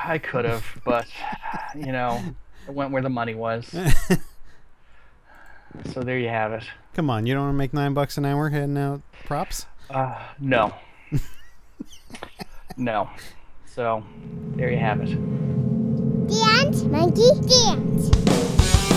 I could have, but you know, I went where the money was. So there you have it. Come on, you don't want to make $9 an hour heading out props? No, no. So there you have it. Dance, monkey, dance.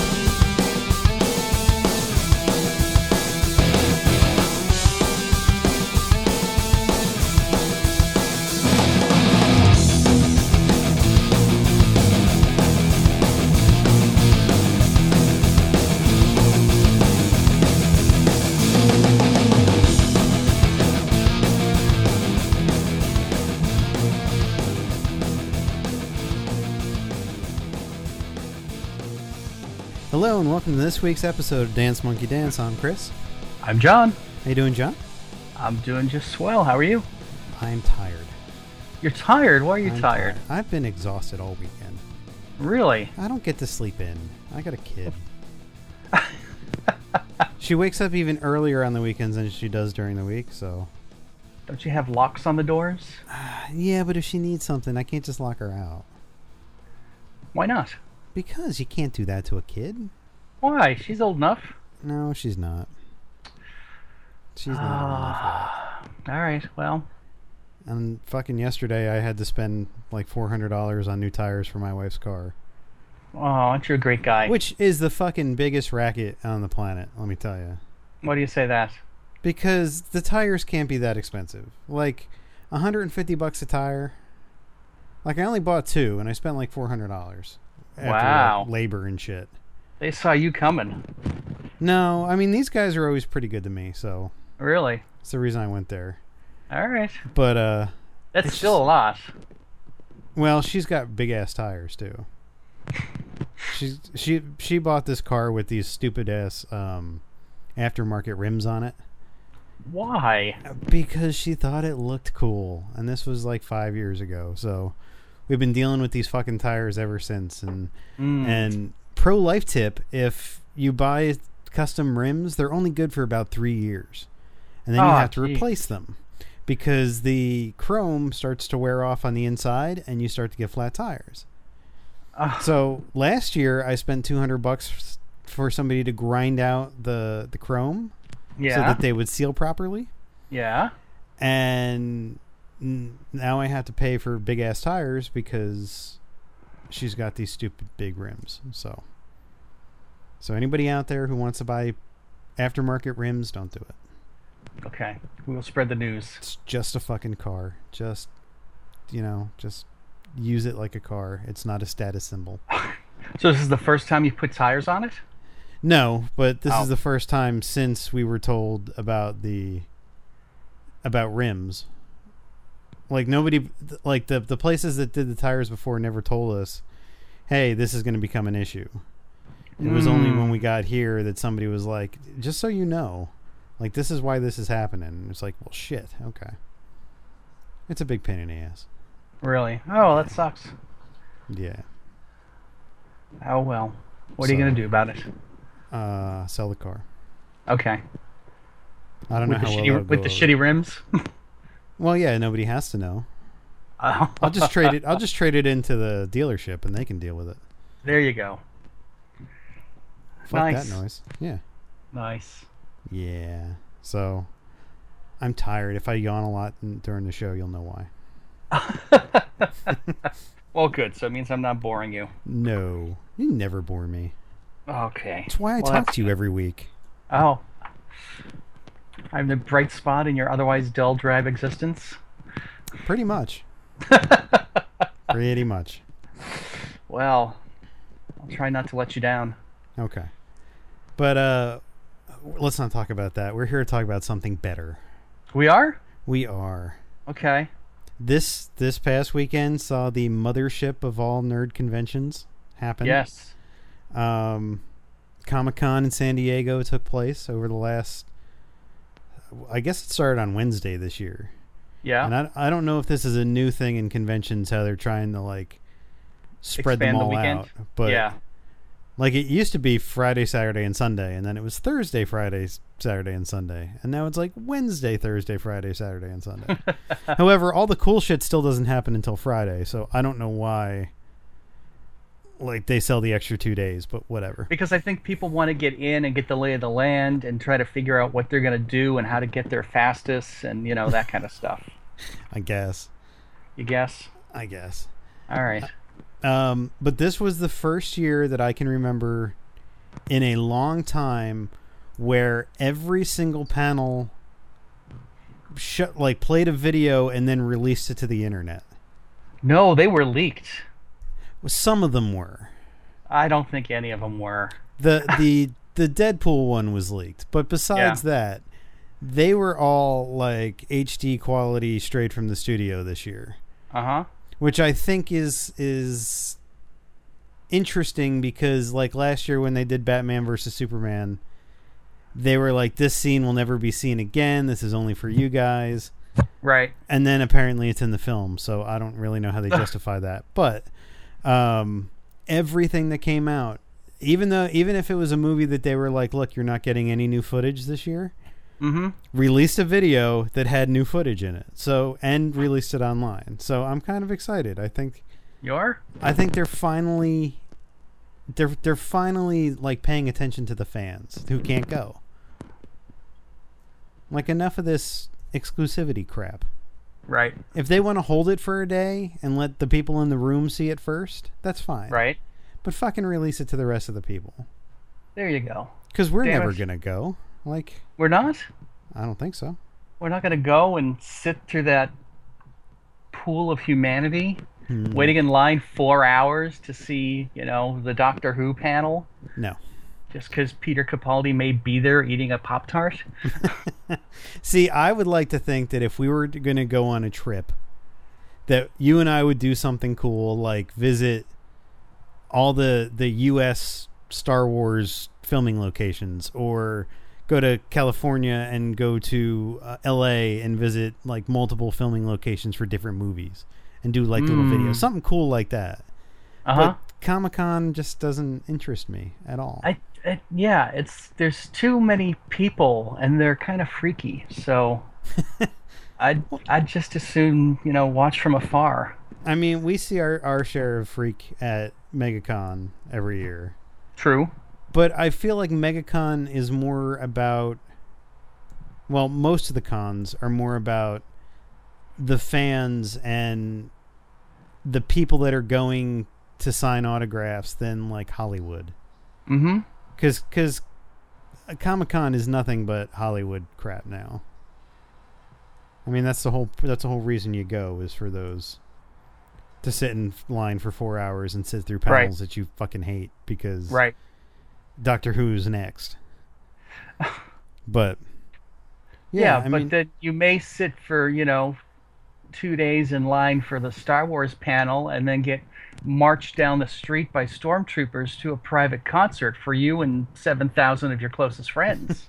Hello and welcome to this week's episode of Dance Monkey Dance. I'm Chris. I'm John. How you doing, John? I'm doing just swell. How are you? I'm tired. You're tired? Why are you I'm tired? I've been exhausted all weekend. Really? I don't get to sleep in. I got a kid. She wakes up even earlier on the weekends than she does during the week, so... Don't you have locks on the doors? Yeah, but if she needs something, I can't just lock her out. Why not? Because you can't do that to a kid. Why? She's old enough. No, she's not. She's not old enough yet. All right. Well, And fucking yesterday, I had to spend like $400 on new tires for my wife's car. oh, aren't you a great guy? Which is the fucking biggest racket on the planet, let me tell you. Why do you say that? Because the tires can't be that expensive. Like, $150 a tire. Like, I only bought two, and I spent like $400. After, Wow. like, labor and shit. They saw you coming. No, I mean, these guys are always pretty good to me, so Really? that's the reason I went there. All right. But, That's It's still a lot. well, she's got big-ass tires, too. She bought this car with these stupid-ass aftermarket rims on it. Why? Because she thought it looked cool, and this was like 5 years ago. So we've been dealing with these fucking tires ever since. And pro life tip: if you buy custom rims, they're only good for about 3 years, and then you have to replace them because the chrome starts to wear off on the inside, and you start to get flat tires. So last year I spent $200 for somebody to grind out the chrome. Yeah. So that they would seal properly. Yeah. And now I have to pay for big ass tires because she's got these stupid big rims. So anybody out there who wants to buy aftermarket rims, don't do it. Okay. We will spread the news. It's just a fucking car. Just use it like a car. It's not a status symbol. So this is the first time you put tires on it? No, but this Oh. is the first time since we were told about rims. Like nobody, like the places that did the tires before never told us, hey, this is going to become an issue. It was only when we got here that somebody was like, just so you know, like this is why this is happening. And it's like, well, shit, okay. It's a big pain in the ass. Really? Oh, that sucks. Yeah. Oh well. What are you So- gonna do about it? Sell the car. Okay. I don't know With the how well shitty, that'll with go the over. shitty rims. Well, yeah, nobody has to know. Oh. I'll just trade it. I'll just trade it into the dealership, and they can deal with it. There you go. Fuck Nice. that noise. Yeah. Nice. Yeah. So, I'm tired. If I yawn a lot during the show, you'll know why. Well, good. So it means I'm not boring you. No, you never bore me. Okay. That's why I Well, talk that's to you good. every week. Oh. I'm the bright spot in your otherwise dull, drab existence. Pretty much. Pretty much. Well, I'll try not to let you down. Okay. But let's not talk about that. We're here to talk about something better. We are? We are. Okay. This past weekend saw the mothership of all nerd conventions happen. Yes. Comic-Con in San Diego took place over the last, I guess it started on Wednesday this year. Yeah. And I don't know if this is a new thing in conventions, how they're trying to like spread Expand them the all weekend? out. But yeah. Like, it used to be Friday, Saturday, and Sunday, and then it was Thursday, Friday, Saturday, and Sunday. And now it's like Wednesday, Thursday, Friday, Saturday, and Sunday. However, all the cool shit still doesn't happen until Friday, so I don't know why, like, they sell the extra 2 days, but whatever. Because I think people want to get in and get the lay of the land and try to figure out what they're going to do and how to get there fastest and, that kind of stuff. I guess. You guess? I guess. All right. But this was the first year that I can remember in a long time where every single panel played a video and then released it to the internet. No, they were leaked. Some of them were. I don't think any of them were. The Deadpool one was leaked, but besides that, they were all like HD quality straight from the studio this year. Uh-huh. Which I think is interesting because, like, last year when they did Batman versus Superman, they were like, this scene will never be seen again. This is only for you guys. Right. And then apparently it's in the film, so I don't really know how they justify that. But everything that came out, even if it was a movie that they were like, look, you're not getting any new footage this year, released a video that had new footage in it. And released it online. So I'm kind of excited. I think they're finally like paying attention to the fans who can't go. Like, enough of this exclusivity crap. Right. If they want to hold it for a day and let the people in the room see it first, that's fine. Right. But fucking release it to the rest of the people. There you go. Because we're never going to go. Like, we're not? I don't think so. We're not going to go and sit through that pool of humanity, waiting in line 4 hours to see, the Doctor Who panel? No. Just because Peter Capaldi may be there eating a Pop-Tart? See, I would like to think that if we were going to go on a trip, that you and I would do something cool, like visit all the U.S. Star Wars filming locations, or go to California and go to L.A. and visit like multiple filming locations for different movies and do like little videos, something cool like that. But Comic-Con just doesn't interest me at all. There's too many people and they're kind of freaky, so I'd just as soon watch from afar. I mean, we see our share of freak at MegaCon every year. True. But I feel like MegaCon is more about... Well, most of the cons are more about the fans and the people that are going to sign autographs than, like, Hollywood. Mm-hmm. Because Comic-Con is nothing but Hollywood crap now. I mean, that's the whole reason you go, is for those... to sit in line for 4 hours and sit through panels that you fucking hate because... Right. Doctor Who's next. But then you may sit for 2 days in line for the Star Wars panel and then get marched down the street by stormtroopers to a private concert for you and 7,000 of your closest friends.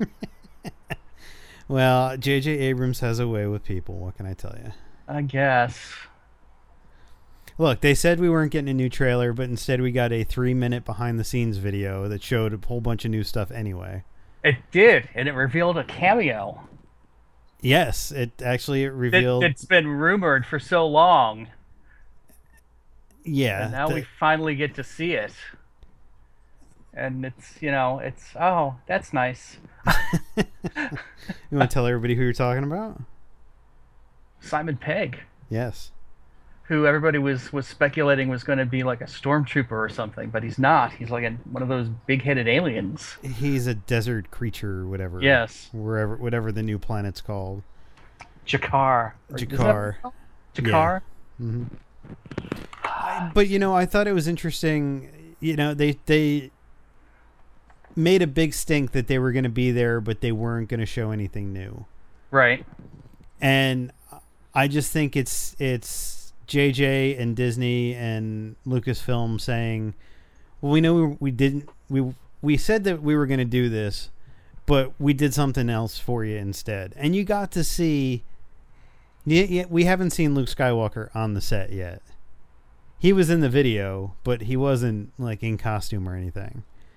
Well, J.J. Abrams has a way with people. What can I tell you? I guess. Look, they said we weren't getting a new trailer, but instead we got a 3-minute behind-the-scenes video that showed a whole bunch of new stuff anyway. It did, and it revealed a cameo. Yes, it revealed... It's been rumored for so long. Yeah. And now we finally get to see it. And it's oh, that's nice. You want to tell everybody who you're talking about? Simon Pegg. Yes. Who everybody was speculating was going to be like a stormtrooper or something, but he's not. He's like one of those big-headed aliens. He's a desert creature, whatever. Yes. Whatever the new planet's called. Jakar. Jakar. Jakar? Yeah. Mm-hmm. But, I thought it was interesting. They made a big stink that they were going to be there, but they weren't going to show anything new. Right. And I just think it's JJ and Disney and Lucasfilm saying, well, we know we said that we were going to do this, but we did something else for you instead. And you got to see, we haven't seen Luke Skywalker on the set yet. He was in the video, but he wasn't like in costume or anything.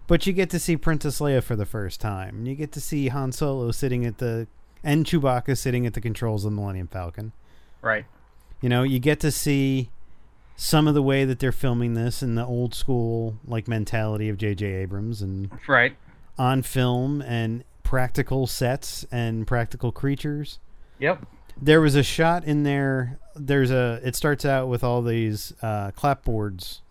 But you get to see Princess Leia for the first time. You get to see Han Solo and Chewbacca sitting at the controls of the Millennium Falcon. Right. You know, you get to see some of the way that they're filming this in the old school like mentality of J.J. Abrams and right on film and practical sets and practical creatures. Yep. There was a shot in there. It starts out with all these clapboards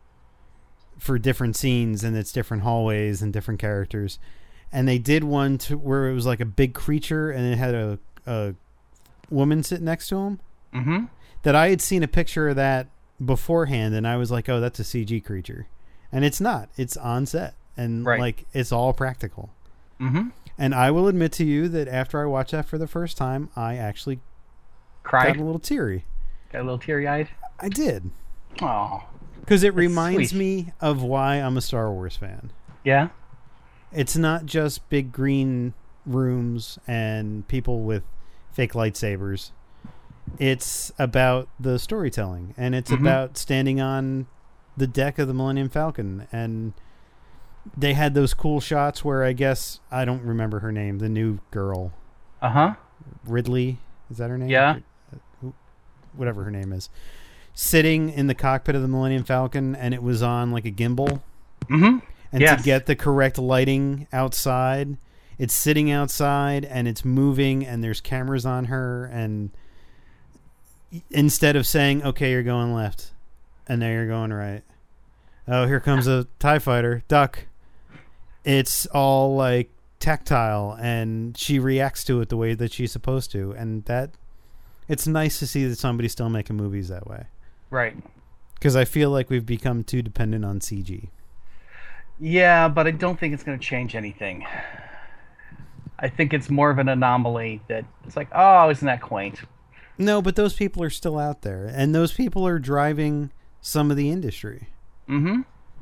for different scenes, and it's different hallways and different characters. And they did one where it was like a big creature, and it had a woman sitting next to him. Mm-hmm. That I had seen a picture of that beforehand, and I was like, "Oh, that's a CG creature," and it's not. It's on set, and like it's all practical. Mm-hmm. And I will admit to you that after I watched that for the first time, I actually cried, got a little teary. Got a little teary-eyed. I did. Oh, because it reminds me of why I'm a Star Wars fan. Yeah. It's not just big green rooms and people with fake lightsabers. It's about the storytelling, and it's about standing on the deck of the Millennium Falcon. And they had those cool shots where I don't remember her name, the new girl. Ridley, is that her name? Yeah. Whatever her name is. Sitting in the cockpit of the Millennium Falcon, and it was on like a gimbal. Mm-hmm. And to get the correct lighting outside, it's sitting outside and it's moving and there's cameras on her, and instead of saying, okay, you're going left and now you're going right. Oh, here comes a TIE fighter, duck. It's all like tactile, and she reacts to it the way that she's supposed to. And it's nice to see that somebody's still making movies that way. Right. Because I feel like we've become too dependent on CG. Yeah, but I don't think it's going to change anything. I think it's more of an anomaly that it's like, oh, isn't that quaint? No, but those people are still out there, and those people are driving some of the industry. Mm-hmm.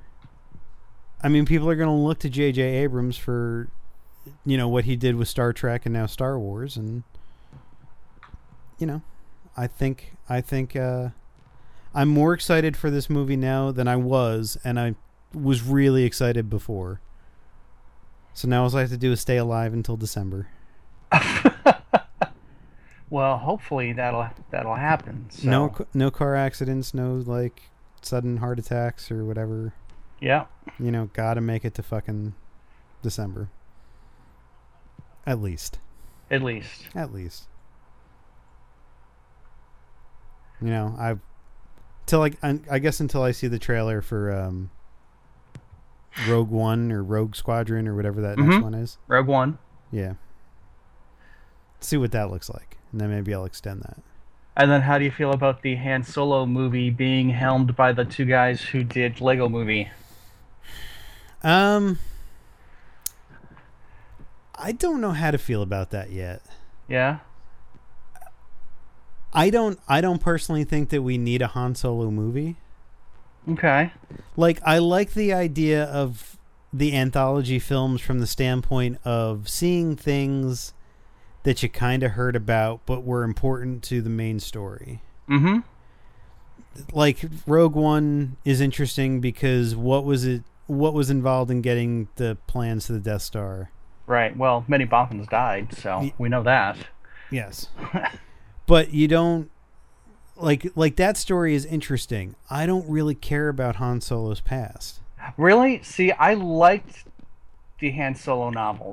I mean, people are going to look to J.J. Abrams for, what he did with Star Trek and now Star Wars, and I think I'm more excited for this movie now than I was, and I was really excited before. So now all I have to do is stay alive until December. Well, hopefully that'll happen. So. No car accidents, no sudden heart attacks or whatever. Yeah. Gotta make it to fucking December. At least. I guess until I see the trailer for Rogue One or Rogue Squadron or whatever that next one is. Rogue One. Yeah. See what that looks like, and then maybe I'll extend that. And then how do you feel about the Han Solo movie being helmed by the two guys who did Lego Movie? I don't know how to feel about that yet. Yeah? I don't personally think that we need a Han Solo movie. Okay. I like the idea of the anthology films from the standpoint of seeing things that you kind of heard about but were important to the main story. Mm-hmm. Rogue One is interesting because what was involved in getting the plans to the Death Star? Right. Well, many Bothans died, so we know that. Yes. But you don't like that story is interesting. I don't really care about Han Solo's past. Really? See, I liked the Han Solo novels.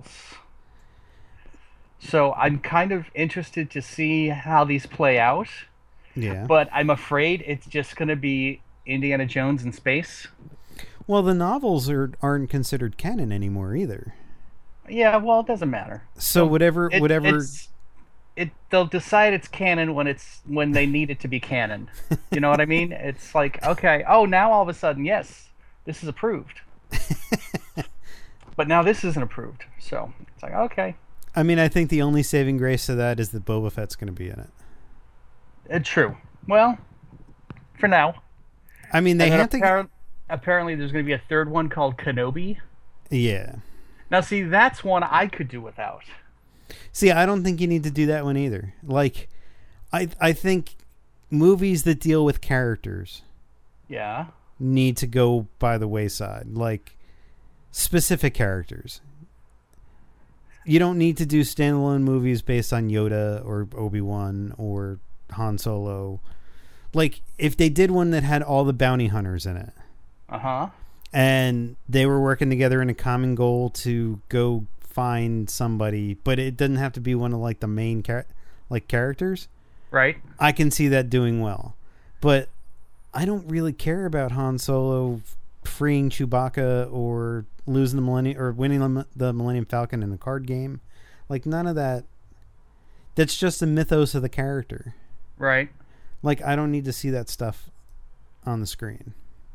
So I'm kind of interested to see how these play out. Yeah. But I'm afraid it's just going to be Indiana Jones in space. Well, the novels aren't considered canon anymore either. Yeah, well, it doesn't matter. So whatever they'll decide it's canon when they need it to be canon. You know what I mean? It's like, okay, now all of a sudden, yes, this is approved. But now this isn't approved. So it's like, okay. I mean, I think the only saving grace to that is that Boba Fett's going to be in it. True. Well, for now. I mean, they have to. Apparently, there's going to be a third one called Kenobi. Yeah. Now, see, that's one I could do without. See, I don't think you need to do that one either. I think movies that deal with characters, yeah, need to go by the wayside. specific characters. You don't need to do standalone movies based on Yoda or Obi-Wan or Han Solo. Like, if they did one that had all the bounty hunters in it. Uh-huh. And they were working together in a common goal to go find somebody, but it doesn't have to be one of, like, the main characters. Right. I can see that doing well. But I don't really care about Han Solo freeing Chewbacca or losing the Millennium or winning the Millennium Falcon in the card game. Like, none of that. That's just the mythos of the character. Right. Like, I don't need to see that stuff on the screen.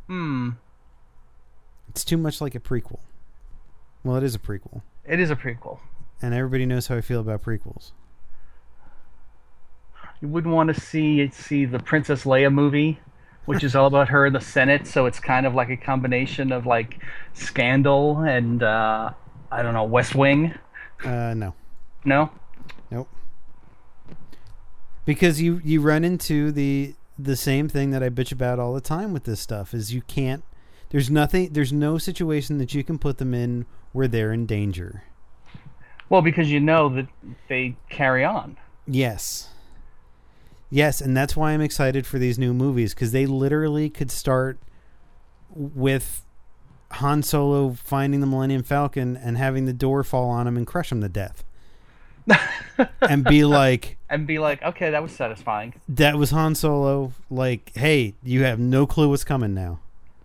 It's too much like a prequel. Well, it is a prequel. It is a prequel. And everybody knows how I feel about prequels. You wouldn't want to see the Princess Leia movie, which is all about her in the Senate, so it's kind of like a combination of, like, Scandal and, I don't know, West Wing? No. No? Nope. Because you run into the same thing that I bitch about all the time with this stuff, is you can't, there's no situation that you can put them in where they're in danger. Well, because you know that they carry on. Yes. Yes, and that's why I'm excited for these new movies, because they literally could start with Han Solo finding the Millennium Falcon and having the door fall on him and crush him to death. and be like, okay, that was satisfying. That was Han Solo. Like, hey, you have no clue what's coming now.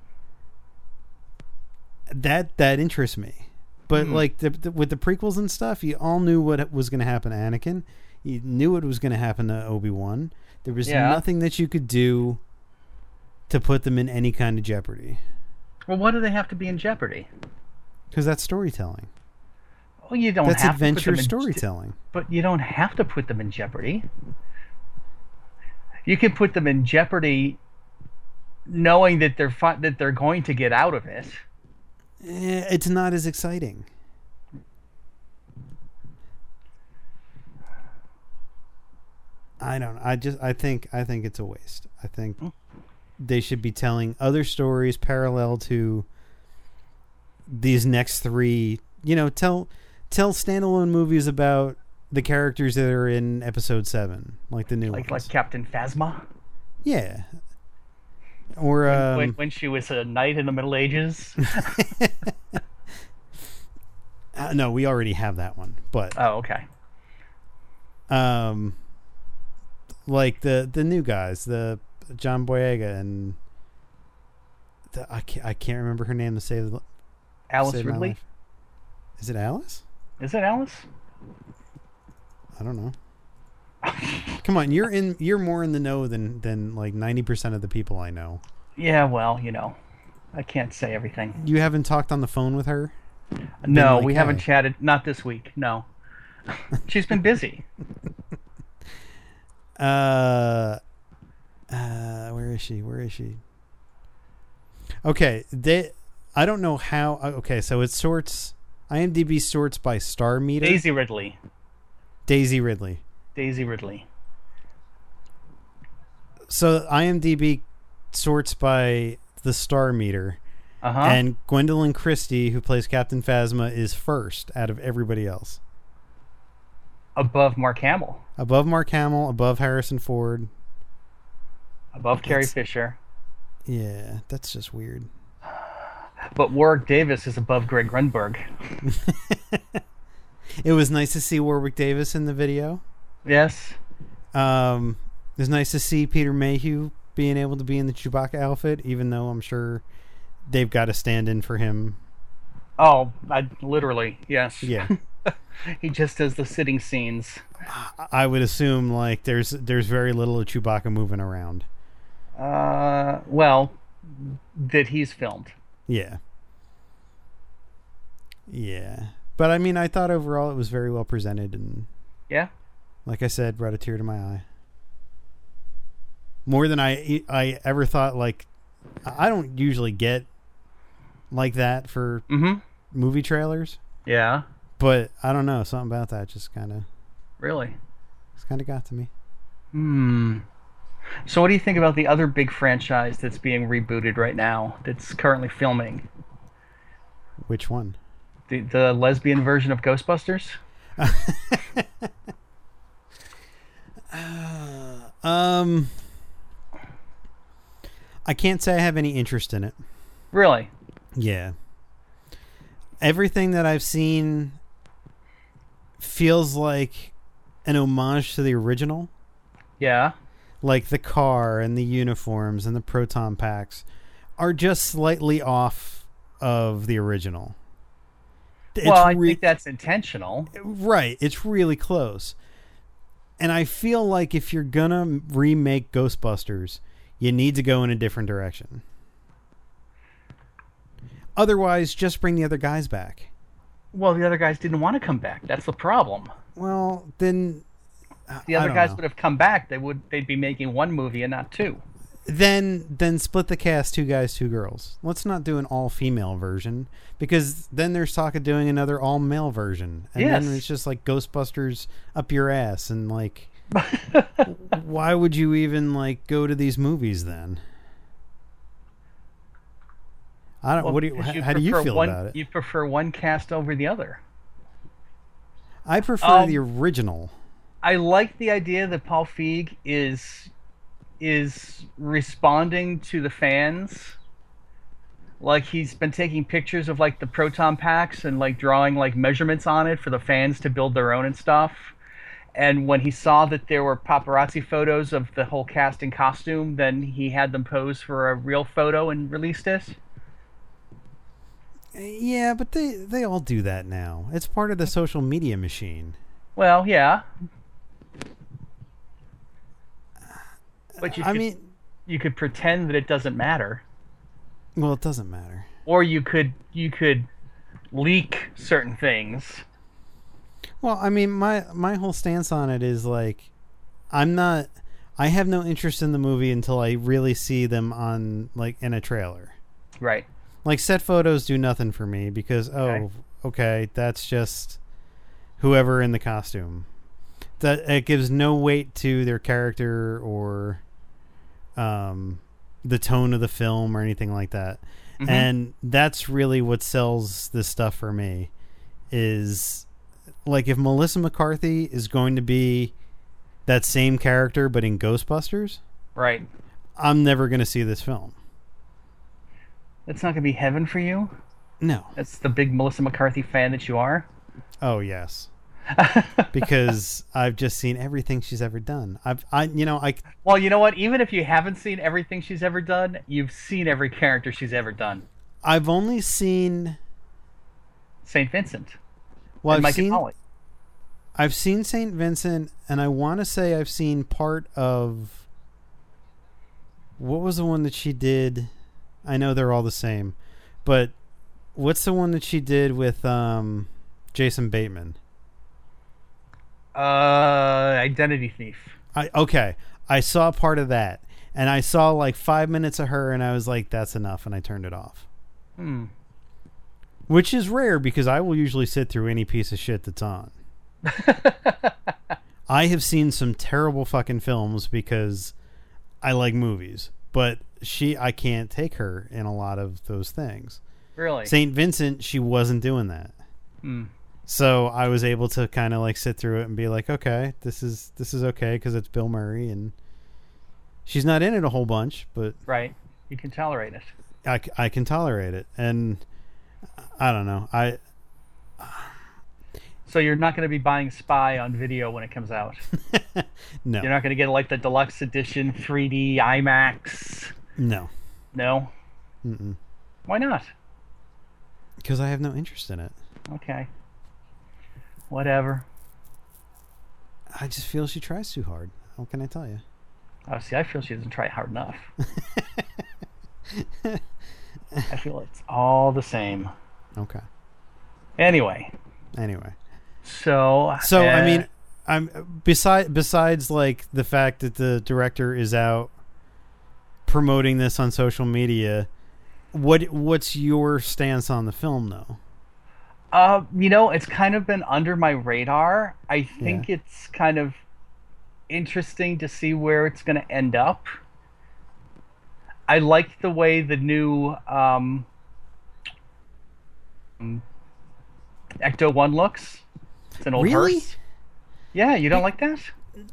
That interests me. But like with the prequels and stuff, you all knew what was going to happen to Anakin. You knew what was going to happen to Obi-Wan. There was nothing that you could do to put them in any kind of jeopardy. Well, why do they have to be in jeopardy? Because that's storytelling. Well, you don't. That's have adventure to put them storytelling. But you don't have to put them in jeopardy. You can put them in jeopardy, knowing that they're going to get out of it. It's not as exciting. I don't know. I think it's a waste. I think they should be telling other stories parallel to these next three. You know, tell standalone movies about the characters that are in Episode 7, like the new ones. Like Captain Phasma. Yeah. Or when she was a knight in the Middle Ages. No, we already have that one. But oh, okay. Like the new guys, the John Boyega and I can't remember her name to save Alice Ridley. Is it Alice? Is it Alice? I don't know. Come on, you're more in the know than like 90% of the people I know. Yeah, well, you know, I can't say everything. You haven't talked on the phone with her? No, we haven't chatted. Not this week. No, she's been busy. Where is she? Okay, I don't know how. Okay, so it sorts. IMDb sorts by star meter. Daisy Ridley. So IMDb sorts by the star meter. And Gwendolyn Christie, who plays Captain Phasma, is first out of everybody else. Above Mark Hamill. Above Harrison Ford. Above Carrie Fisher. Yeah, that's just weird. But Warwick Davis is above Greg Grunberg. It was nice to see Warwick Davis in the video. Yes. It was nice to see Peter Mayhew being able to be in the Chewbacca outfit, even though I'm sure they've got to stand in for him. Oh, literally, yes. Yeah. He just does the sitting scenes. I would assume like there's very little of Chewbacca moving around. Well, that he's filmed. Yeah. Yeah. But I mean, I thought overall it was very well presented, and yeah, like I said, brought a tear to my eye. More than I ever thought. Like, I don't usually get like that for movie trailers. Yeah. But I don't know, something about that just kind of got to me. So what do you think about the other big franchise that's being rebooted right now, that's currently filming? Which one? The lesbian version of Ghostbusters? I can't say I have any interest in it. Really? Yeah. Everything that I've seen feels like an homage to the original. Yeah. Like the car and the uniforms and the proton packs are just slightly off of the original. Well, I think that's intentional. Right. It's really close. And I feel like if you're going to remake Ghostbusters, you need to go in a different direction. Otherwise, just bring the other guys back. Well, the other guys didn't want to come back. That's the problem. Well, then the other guys would have come back. They'd be making one movie and not two. Then split the cast, 2 guys, 2 girls. Let's not do an all-female version, because then there's talk of doing another all-male version. And then it's just like Ghostbusters up your ass. And like, why would you even like go to these movies then? I don't. Well, how do you feel about it? You prefer one cast over the other. I prefer the original. I like the idea that Paul Feig is responding to the fans. Like, he's been taking pictures of like the proton packs and like drawing like measurements on it for the fans to build their own and stuff. And when he saw that there were paparazzi photos of the whole cast in costume, then he had them pose for a real photo and released it. Yeah, but they all do that now. It's part of the social media machine. Well, yeah. But you could pretend that it doesn't matter. Well, it doesn't matter. Or you could leak certain things. Well, I mean, my whole stance on it is like, I have no interest in the movie until I really see them on like in a trailer. Right. Like, set photos do nothing for me because okay, that's just whoever in the costume. That it gives no weight to their character or the tone of the film or anything like that. Mm-hmm. And that's really what sells this stuff for me. Is like, if Melissa McCarthy is going to be that same character but in Ghostbusters, right? I'm never going to see this film. It's not going to be heaven for you? No. That's the big Melissa McCarthy fan that you are? Oh, yes. Because I've just seen everything she's ever done. Well, you know what? Even if you haven't seen everything she's ever done, you've seen every character she's ever done. I've only seen St. Vincent. Well, I've seen St. Vincent, and I want to say I've seen part of... What was the one that she did? I know they're all the same, but what's the one that she did with Jason Bateman? Identity Thief. I saw part of that, and I saw like 5 minutes of her, and I was like, that's enough, and I turned it off. Which is rare, because I will usually sit through any piece of shit that's on. I have seen some terrible fucking films because I like movies, but I can't take her in a lot of those things. Really? St. Vincent, she wasn't doing that. So I was able to kind of like sit through it and be like, okay, this is okay because it's Bill Murray and she's not in it a whole bunch, but right, you can tolerate it. I can tolerate it, and I don't know. So you're not going to be buying Spy on video when it comes out? No. You're not going to get like the deluxe edition 3D IMAX? No. No? Mm-mm. Why not? Because I have no interest in it. Okay. Whatever. I just feel she tries too hard. What can I tell you? Oh, see, I feel she doesn't try hard enough. I feel it's all the same. Okay. Anyway. So I mean, I'm besides like the fact that the director is out promoting this on social media, what's your stance on the film though? It's kind of been under my radar. I think it's kind of interesting to see where it's going to end up. I like the way the new Ecto One looks. It's an old Really? hearse. Yeah, you don't like that?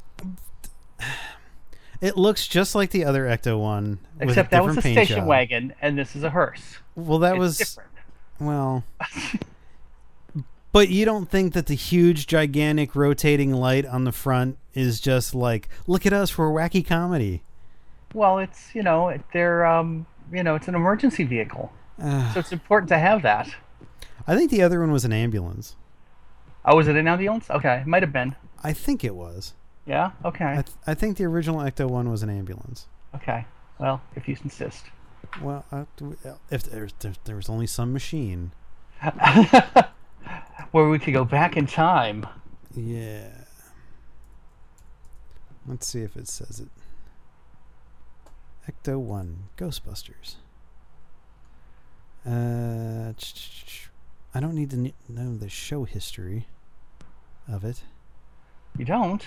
It looks just like the other Ecto one, with a Except that was different a paint station job. wagon, and this is a hearse. Well, that It's was different. well. But you don't think that the huge, gigantic, rotating light on the front is just like, look at us, we're wacky comedy. Well, it's they're it's an emergency vehicle, so it's important to have that. I think the other one was an ambulance. Oh, was it an ambulance? Okay, it might have been. I think it was. Yeah. Okay. I think the original Ecto one was an ambulance. Okay. Well, if you insist. Well, if there was only some machine. Where we could go back in time. Yeah. Let's see if it says it. Ecto 1 Ghostbusters. I don't need to know the show history of it. You don't?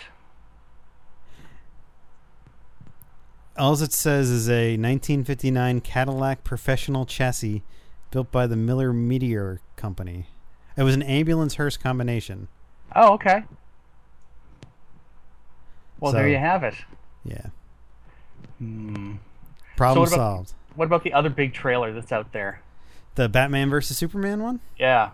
All it says is a 1959 Cadillac professional chassis built by the Miller Meteor Company. It was an ambulance hearse combination. Oh, okay. Well, So, there you have it. Yeah. Hmm. Problem So solved. What about the other big trailer that's out there? The Batman versus Superman one? Yeah.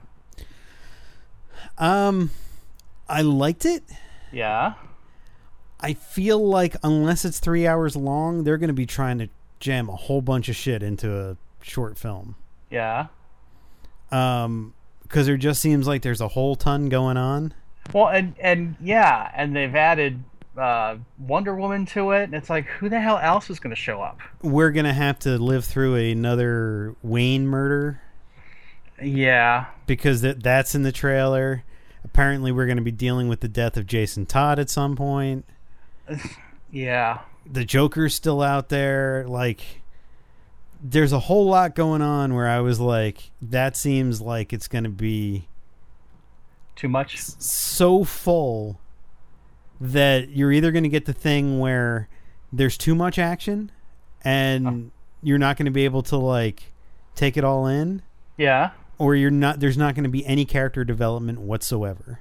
I liked it. Yeah. I feel like unless it's 3 hours long, they're going to be trying to jam a whole bunch of shit into a short film. Yeah. Because there just seems like there's a whole ton going on. Well, and they've added Wonder Woman to it, and it's like, who the hell else is going to show up? We're going to have to live through another Wayne murder. Yeah. Because that's in the trailer. Apparently, we're going to be dealing with the death of Jason Todd at some point. Yeah. The Joker's still out there. Like, there's a whole lot going on where I was like, that seems like it's going to be too much, so full that you're either going to get the thing where there's too much action and you're not going to be able to like take it all in. Yeah. Or there's not going to be any character development whatsoever.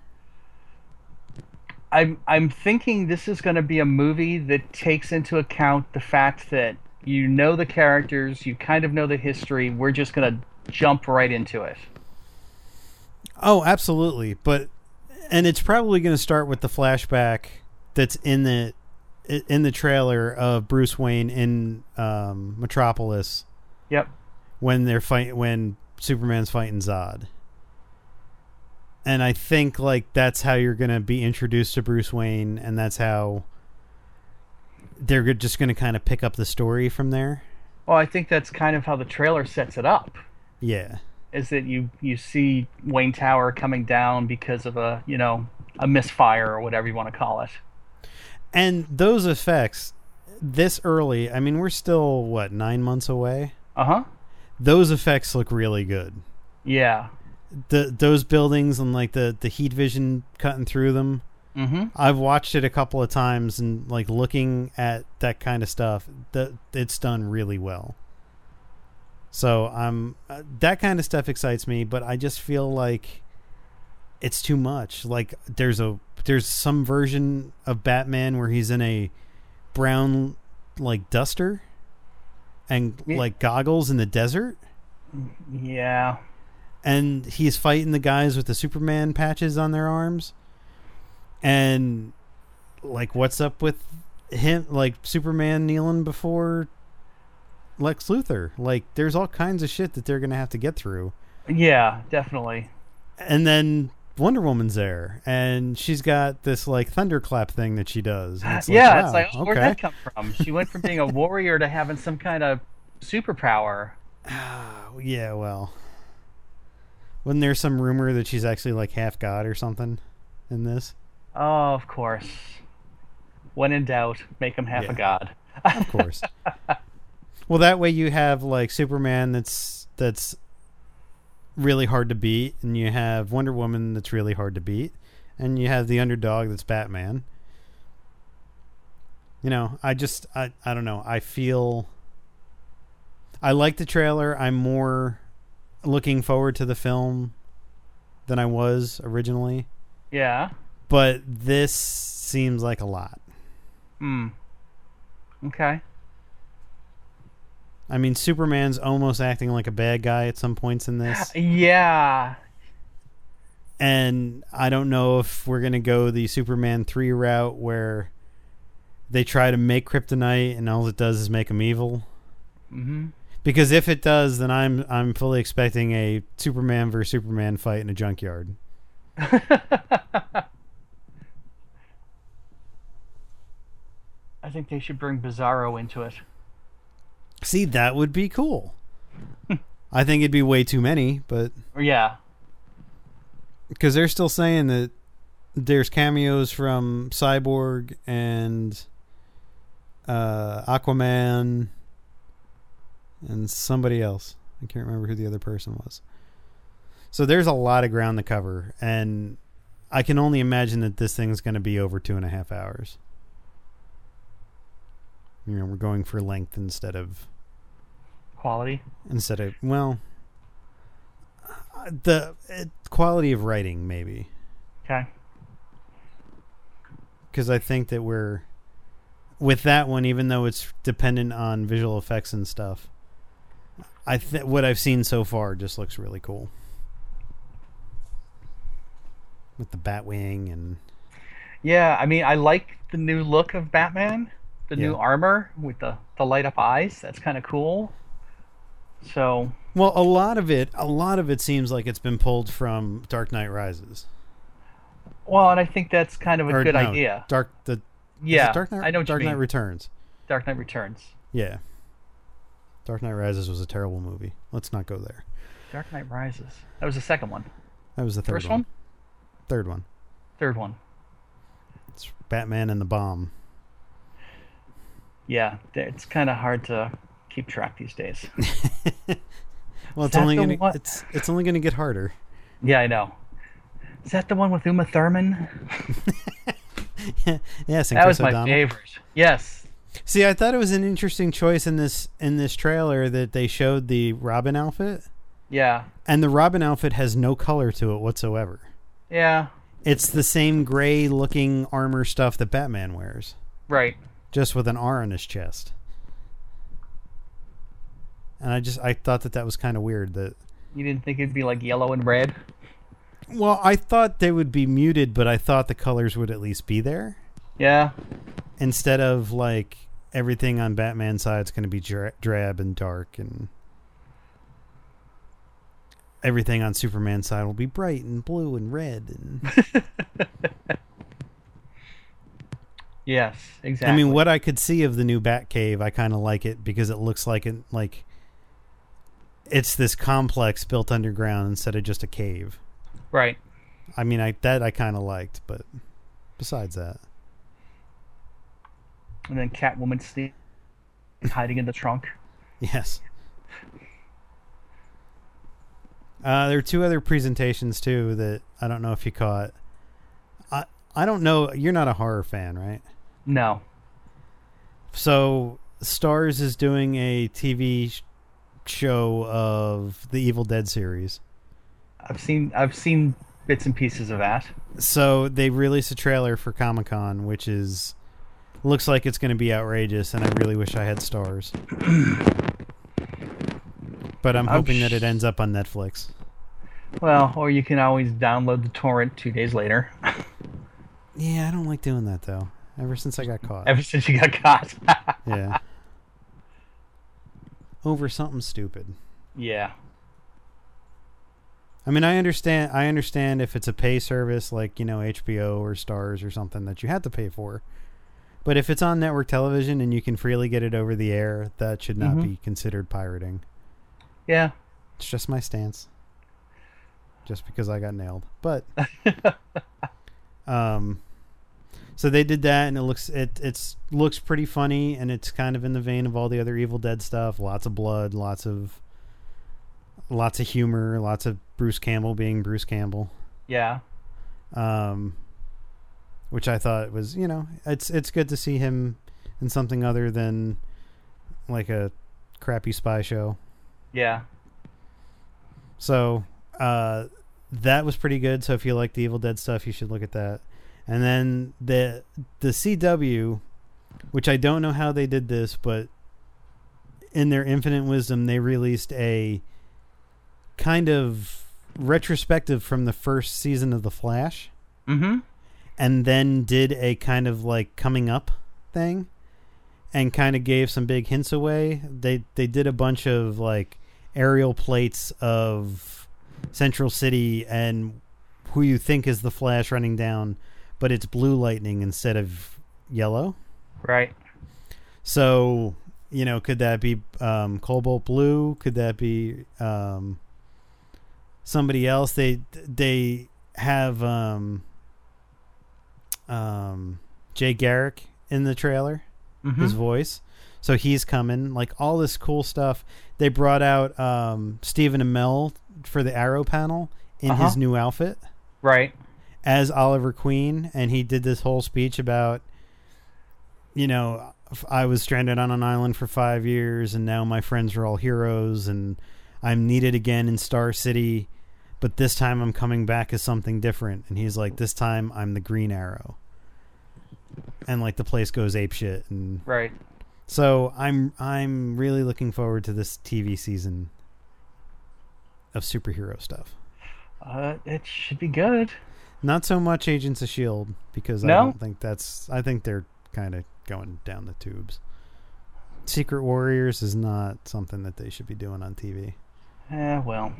I'm thinking this is going to be a movie that takes into account the fact that you know the characters, you kind of know the history. We're just going to jump right into it. Oh, absolutely. And it's probably going to start with the flashback that's in the trailer of Bruce Wayne in Metropolis. Yep. When Superman's fighting Zod. And I think like that's how you're going to be introduced to Bruce Wayne, and that's how they're just going to kind of pick up the story from there. Well, I think that's kind of how the trailer sets it up. Yeah. Is that you see Wayne Tower coming down because of a misfire or whatever you want to call it. And those effects this early, I mean, we're still 9 months away? Uh-huh. Those effects look really good. Yeah. Those buildings and like the heat vision cutting through them. Mm-hmm. I've watched it a couple of times, and like looking at that kind of stuff, it's done really well. So that kind of stuff excites me, but I just feel like it's too much. Like there's some version of Batman where he's in a brown like duster and like goggles in the desert. Yeah. And he's fighting the guys with the Superman patches on their arms. And like, what's up with him? Like Superman kneeling before Lex Luthor. Like, there's all kinds of shit that they're gonna have to get through. Yeah, definitely. And then Wonder Woman's there, and she's got this like thunderclap thing that she does. And it's like, okay. Where'd that come from? She went from being a warrior to having some kind of superpower. Yeah, well, wasn't there some rumor that she's actually like half god or something in this? Oh, of course. When in doubt, make him half a god. Of course. Well, that way you have like Superman that's really hard to beat, and you have Wonder Woman that's really hard to beat, and you have the underdog that's Batman. I don't know. I like the trailer. I'm more looking forward to the film than I was originally. Yeah. But this seems like a lot. Okay. I mean, Superman's almost acting like a bad guy at some points in this. Yeah. And I don't know if we're going to go the Superman 3 route where they try to make kryptonite and all it does is make him evil. Mm-hmm. Because if it does, then I'm fully expecting a Superman versus Superman fight in a junkyard. I think they should bring Bizarro into it. See, that would be cool. I think it'd be way too many, but... Yeah. Because they're still saying that there's cameos from Cyborg and Aquaman and somebody else. I can't remember who the other person was. So there's a lot of ground to cover, and I can only imagine that this thing's going to be over 2.5 hours. You know, we're going for length instead of quality. Well, the quality of writing, maybe. Okay. Because I think that we're with that one, even though it's dependent on visual effects and stuff. What I've seen so far just looks really cool. With the Batwing and... Yeah, I mean, I like the new look of Batman. The new armor with the light up eyes. That's kind of cool. So... Well, a lot of it seems like it's been pulled from Dark Knight Rises. Well, and I think that's kind of a good idea. Dark Knight, I know Dark Knight Returns. Dark Knight Returns. Yeah. Dark Knight Rises was a terrible movie. Let's not go there. Dark Knight Rises. That was the second one. That was the third First one? Third one. Third one. It's Batman and the Bomb. Yeah, it's kind of hard to keep track these days. Well, it's only gonna get harder. Yeah, I know. Is that the one with Uma Thurman? Yes, that was my favorite. Yes. See, I thought it was an interesting choice in this trailer that they showed the Robin outfit. Yeah. And the Robin outfit has no color to it whatsoever. Yeah. It's the same gray-looking armor stuff that Batman wears. Right. Just with an R on his chest. And I thought that was kind of weird. That you didn't think it'd be like yellow and red? Well, I thought they would be muted, but I thought the colors would at least be there. Yeah. Instead of like everything on Batman's side is going to be drab and dark, and everything on Superman's side will be bright and blue and red. And yes, exactly. I mean, what I could see of the new Batcave, I kind of like it because it looks like it's this complex built underground instead of just a cave. Right. I mean, I kind of liked, but besides that. And then Catwoman hiding in the trunk. Yes. There are two other presentations, too, that I don't know if you caught. I don't know. You're not a horror fan, right? No. So, Starz is doing a TV show of the Evil Dead series. I've seen bits and pieces of that. So they released a trailer for Comic-Con, which looks like it's going to be outrageous, and I really wish I had Starz. But I'm hoping that it ends up on Netflix. Well, or you can always download the torrent 2 days later. Yeah, I don't like doing that though. Ever since I got caught. Ever since you got caught. Yeah. Over something stupid. Yeah. I mean, I understand if it's a pay service like, HBO or Starz or something that you have to pay for. But if it's on network television and you can freely get it over the air, that should not be considered pirating. Yeah. It's just my stance. Just because I got nailed. But so they did that, and it looks pretty funny, and it's kind of in the vein of all the other Evil Dead stuff. Lots of blood, lots of humor, lots of Bruce Campbell being Bruce Campbell. Yeah. Which I thought was, it's good to see him in something other than like a crappy spy show. Yeah. So that was pretty good. So if you like the Evil Dead stuff, you should look at that. And then the CW, which I don't know how they did this, but in their infinite wisdom, they released a kind of retrospective from the first season of The Flash. Mm-hmm. And then did a kind of like coming up thing and kind of gave some big hints away. They did a bunch of like aerial plates of Central City and who you think is the Flash running down, but it's blue lightning instead of yellow. Right. So, you know, could that be Cobalt Blue? Could that be somebody else? They have Jay Garrick in the trailer, his voice. So he's coming. Like all this cool stuff. They brought out Stephen Amell for the Arrow panel in his new outfit. Right. As Oliver Queen, and he did this whole speech about, you know, I was stranded on an island for 5 years and now my friends are all heroes and I'm needed again in Star City, but this time I'm coming back as something different. And he's like, this time I'm the Green Arrow. And like the place goes apeshit. And right. So I'm really looking forward to this TV season of superhero stuff. It should be good. Not so much Agents of S.H.I.E.L.D. because I don't think I think they're kind of going down the tubes. Secret Warriors is not something that they should be doing on TV. Well.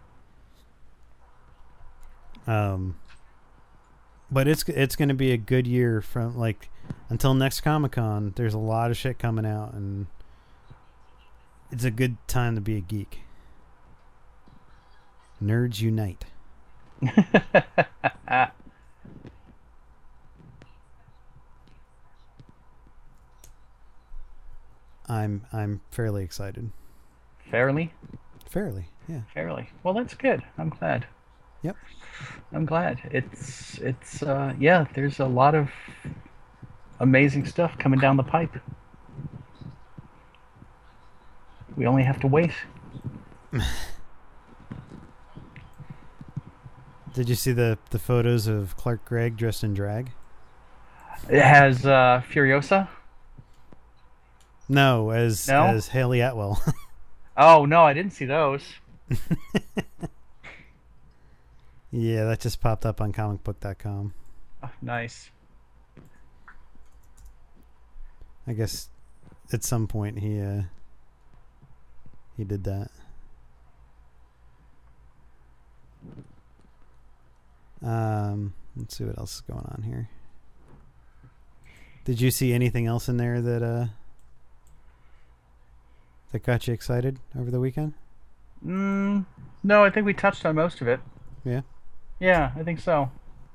But it's going to be a good year from like until next Comic-Con. There's a lot of shit coming out and it's a good time to be a geek. Nerds unite. I'm fairly excited. Fairly, yeah. Fairly. Well, that's good. I'm glad. Yep. I'm glad. It's yeah, there's a lot of amazing stuff coming down the pipe. We only have to wait. Did you see the photos of Clark Gregg dressed in drag? It has Furiosa? No, as Haley Atwell. Oh, no, I didn't see those. Yeah, that just popped up on comicbook.com. Oh, nice. I guess at some point he did that. Let's see what else is going on here. Did you see anything else in there that got you excited over the weekend? No, I think we touched on most of it. Yeah? Yeah, I think so.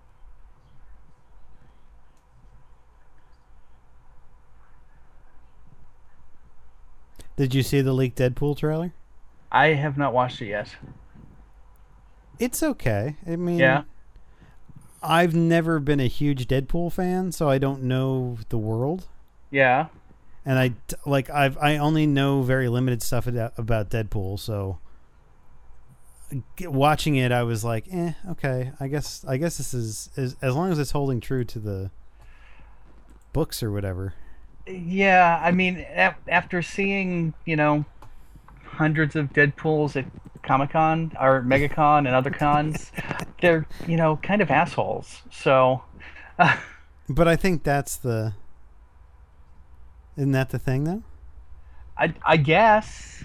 Did you see the leaked Deadpool trailer? I have not watched it yet. It's okay. I mean, yeah. I've never been a huge Deadpool fan, so I don't know the world. Yeah. And I only know very limited stuff about Deadpool, so watching it, I was like, okay. I guess this is as long as it's holding true to the books or whatever. Yeah, I mean, after seeing, hundreds of Deadpools at Comic-Con or MegaCon and other cons, they're, kind of assholes. So, but I think isn't that the thing though? I guess.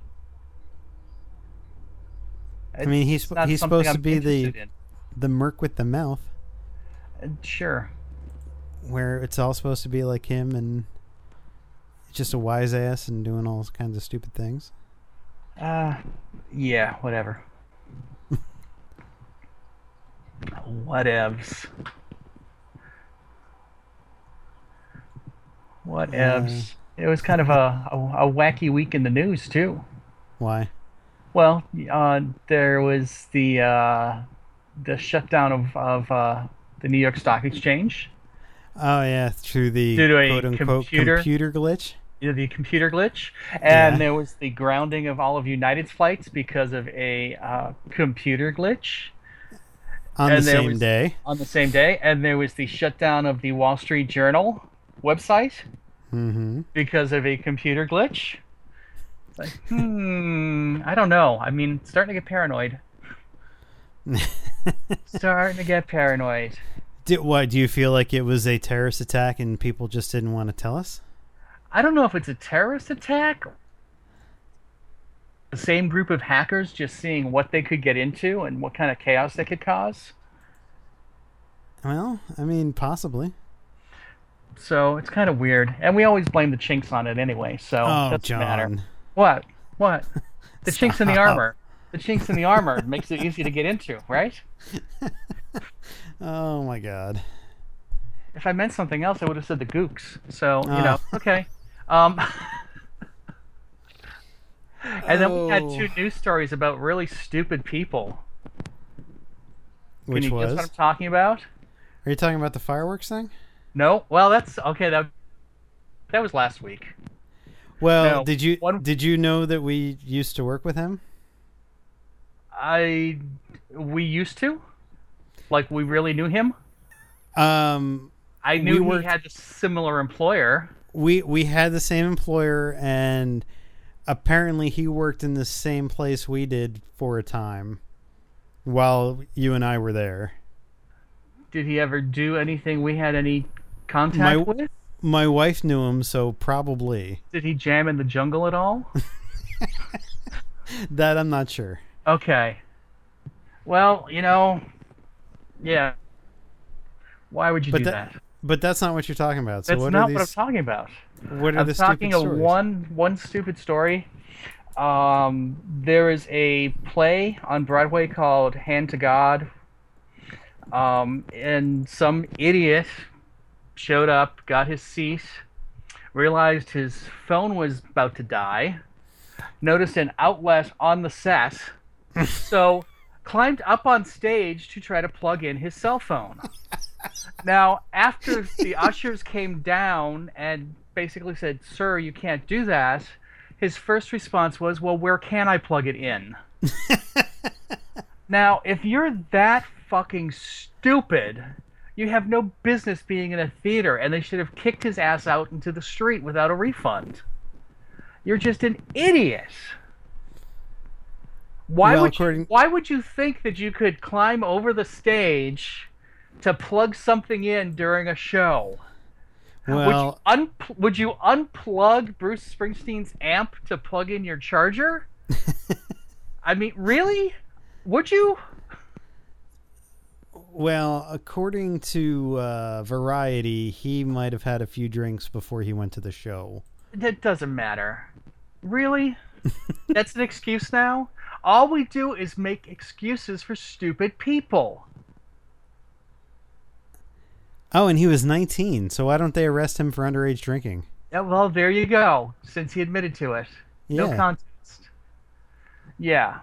I mean, he's supposed to be the merc with the mouth. Sure. Where it's all supposed to be like him and just a wise ass and doing all kinds of stupid things. Yeah, whatever. Whatevs. Whatevs. It was kind of a wacky week in the news too. Why? Well, there was the shutdown of the New York Stock Exchange. Oh yeah, through the due to quote unquote computer glitch. the computer glitch, and Yeah. there was the grounding of all of United's flights because of a computer glitch, On the and there same was day. on the same day, and there was the shutdown of the Wall Street Journal website Mm-hmm. because of a computer glitch. It's like, I don't know. I mean, starting to get paranoid. Starting to get paranoid. What do you feel like it was a terrorist attack and people just didn't want to tell us? I don't know if it's a terrorist attack. The same group of hackers just seeing what they could get into and what kind of chaos they could cause. Well, I mean, possibly. So it's kind of weird, and we always blame the chinks on it anyway. So Oh, it doesn't John. matter. What? What? The chinks in the Stop. armor. The chinks in the armor makes it easy to get into, right? Oh my God. If I meant something else, I would have said the gooks. So Oh. okay. And then we had two news stories about really stupid people. Can Which you guess was? what I'm talking about? Are you talking about the fireworks thing? No. Well, that's okay. That was last week. Well, No, did you know that we used to work with him? We used to, like, we really knew him. Um, I knew We worked- he had a similar employer. we had the same employer, and apparently he worked in the same place we did for a time while you and I were there. Did he ever do anything we had any contact with? My wife knew him, so probably. Did he jam in the jungle at all? That I'm not sure. Okay. Well, yeah. Why would you But do that- that? But that's not what you're talking about. So That's what not are these? what I'm talking about. What are I'm the talking stupid of stories? one stupid story. There is a play on Broadway called Hand to God. And some idiot showed up, got his seat, realized his phone was about to die, noticed an outlet on the set, so climbed up on stage to try to plug in his cell phone. Now, after the ushers came down and basically said, "Sir, you can't do that," his first response was, "Well, where can I plug it in?" Now, if you're that fucking stupid, you have no business being in a theater, and they should have kicked his ass out into the street without a refund. You're just an idiot. Why would you think that you could climb over the stage to plug something in during a show? Well, Would you unplug Bruce Springsteen's amp to plug in your charger? I mean, really? Would you? well, according to Variety, he might have had a few drinks before he went to the show. That doesn't matter. Really? That's an excuse now? All we do is make excuses for stupid people. Oh, and he was 19, so why don't they arrest him for underage drinking? Yeah, well, there you go, since he admitted to it. No Yeah. contest. Yeah.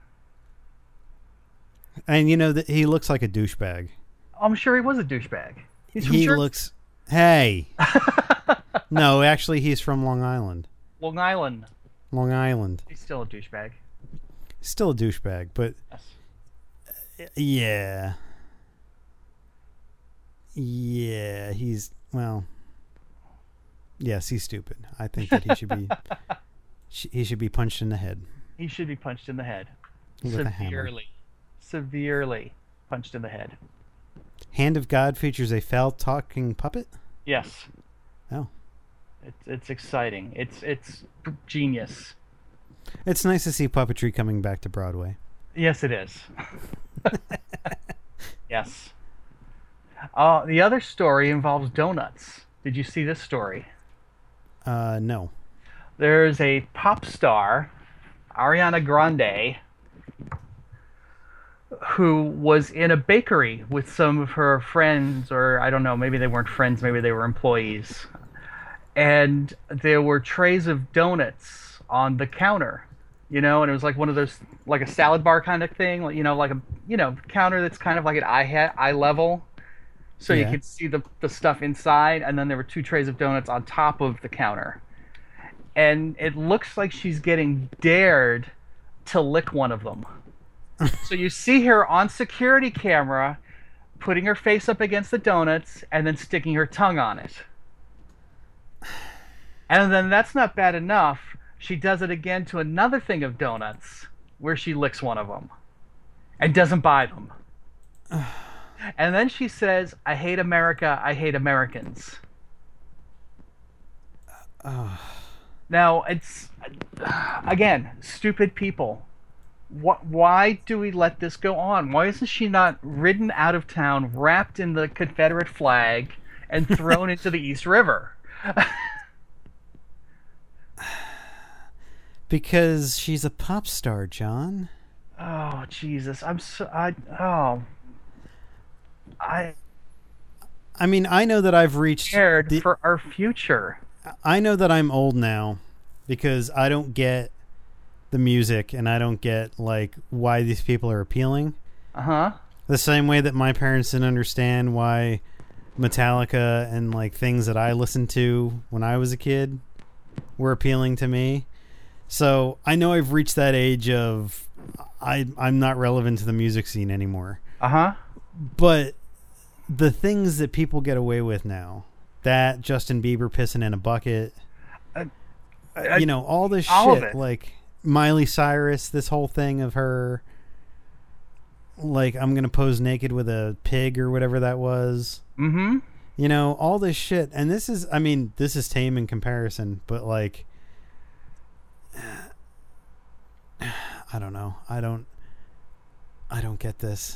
And he looks like a douchebag. I'm sure he was a douchebag. He's from He Jersey. looks. Hey. No, actually, he's from Long Island. Long Island. Long Island. He's still a douchebag. Still a douchebag, but Yes. yeah. Yeah, yes, he's stupid. I think that he should be he should be punched in the head He should be punched in the head. with a hammer. Severely. Severely punched in the head. Hand of God features a foul talking puppet? Yes. Oh. It's exciting. It's genius. It's nice to see puppetry coming back to Broadway. Yes, it is. Yes. The other story involves donuts. Did you see this story? No. There's a pop star, Ariana Grande, who was in a bakery with some of her friends, or I don't know, maybe they weren't friends, maybe they were employees. And there were trays of donuts on the counter, and it was like one of those, like a salad bar kind of thing, like a, counter that's kind of like at eye level. So you Yeah. could see the stuff inside, and then there were two trays of donuts on top of the counter. and it looks like she's getting dared to lick one of them. So you see her on security camera putting her face up against the donuts and then sticking her tongue on it. And then that's not bad enough. She does it again to another thing of donuts where she licks one of them and doesn't buy them. And then she says, "I hate America. I hate Americans." Now, it's, again, stupid people. Why do we let this go on? Why isn't she not ridden out of town, wrapped in the Confederate flag, and thrown into the East River? Because she's a pop star, John. Oh, Jesus. I mean, I know that I've reached... Scared for our future. I know that I'm old now because I don't get the music and I don't get, like, why these people are appealing. Uh-huh. The same way that my parents didn't understand why Metallica and, like, things that I listened to when I was a kid were appealing to me. So I know I've reached that age of I'm not relevant to the music scene anymore. Uh-huh. But the things that people get away with now, that Justin Bieber pissing in a bucket, you know, all this shit, like Miley Cyrus, this whole thing of her, like, I'm going to pose naked with a pig or whatever that was. Mm-hmm. You know, all this shit. And this is, I mean, this is tame in comparison, but, like, I don't know. I don't get this.